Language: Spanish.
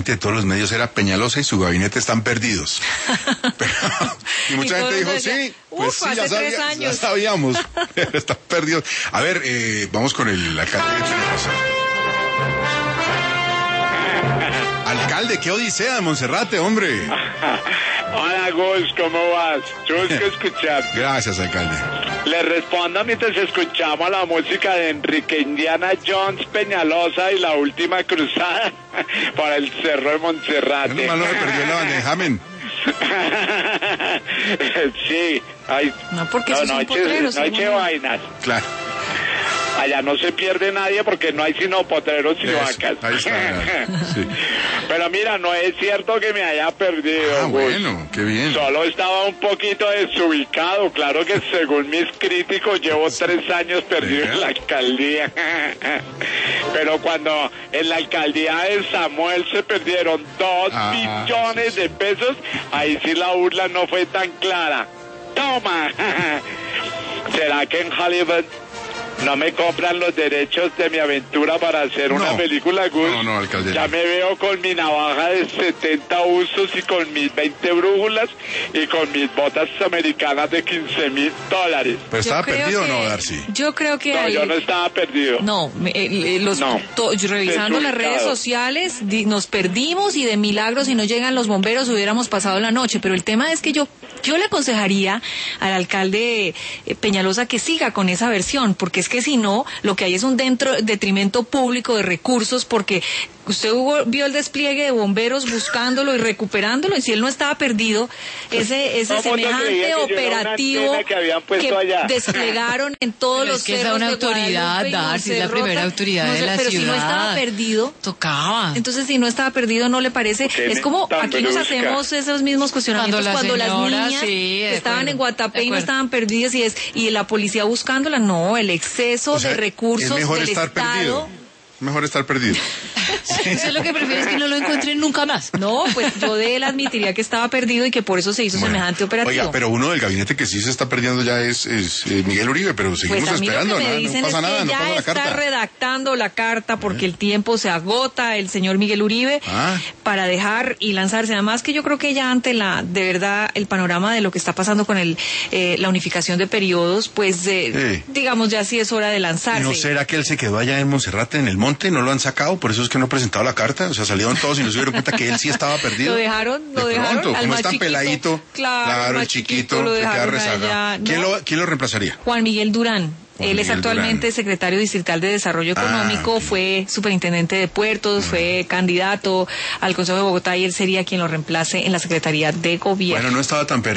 presidente de todos los medios era Peñalosa y su gabinete están perdidos. Y mucha gente dijo, sí, pues sí, ya sabíamos, pero están perdidos. A ver, vamos con el alcalde de Peñalosa. Alcalde, qué odisea de Monserrate, hombre. Hola, Gus, ¿cómo vas? Yo que escuchar. Gracias, alcalde. Le respondo mientras escuchamos la música de Enrique Indiana Jones, Peñalosa y la última cruzada para el Cerro de Monserrate. Menos mal no se perdió la bandeja, amén. Sí, ay, no, porque no, son potreros. No eche vainas. Claro. Allá no se pierde nadie porque no hay sino potreros y vacas. Ahí está, sí. Pero mira, no es cierto que me haya perdido. Ah, bueno, qué bien. Solo estaba un poquito desubicado. Claro que según mis críticos llevo 3 años perdido en la alcaldía. Pero cuando en la alcaldía de Samuel se perdieron 2 billones de pesos, ahí sí la burla no fue tan clara. ¡Toma! ¿Será que en Hollywood no me compran los derechos de mi aventura para hacer una película, Gus? No, alcalde. Ya me veo con mi navaja de 70 usos y con mis 20 brújulas y con mis botas americanas de $15,000. ¿Pero estaba perdido o no, Darcy? Yo creo que no, yo no estaba perdido. No, revisando las redes sociales nos perdimos y de milagro si no llegan los bomberos hubiéramos pasado la noche, pero el tema es que yo le aconsejaría al alcalde Peñalosa que siga con esa versión, porque es que si no, lo que hay es un detrimento público de recursos, porque usted vio el despliegue de bomberos buscándolo y recuperándolo, y si él no estaba perdido, ese semejante operativo que desplegaron en todos los cerros. Es una autoridad, Darcy, es la primera autoridad de la ciudad. Pero si no estaba perdido, tocaba. Entonces, si no estaba perdido, ¿no le parece? Es como aquí nos hacemos esos mismos cuestionamientos cuando las niñas estaban en Guatapé y no estaban perdidas y la policía buscándolas. No, el exceso de recursos del Estado. Mejor estar perdido. Sí. Eso es lo que prefiero, es que no lo encuentren nunca más. No, pues yo de él admitiría que estaba perdido y que por eso se hizo semejante operativo. Oiga, pero uno del gabinete que sí se está perdiendo ya es Miguel Uribe, pero seguimos esperando, no pasa nada, no pasa la carta. Ya está redactando la carta porque el tiempo se agota, el señor Miguel Uribe, para dejar y lanzarse. Además que yo creo que ya ante de verdad, el panorama de lo que está pasando con la unificación de periodos, pues, digamos, ya sí es hora de lanzarse. ¿No será que él se quedó allá en Monserrate, en el monte, no lo han sacado? Por eso es que no ha presentado la carta. O sea, salieron todos y no se dieron cuenta que él sí estaba perdido. Lo dejaron. Como es tan peladito, claro, el chiquito, le queda rezagado. ¿Quién lo reemplazaría? Juan Miguel Durán. Él es actualmente secretario distrital de Desarrollo Económico, fue superintendente de puertos, fue candidato al Consejo de Bogotá y él sería quien lo reemplace en la Secretaría de Gobierno. Bueno, no estaba tan perdido.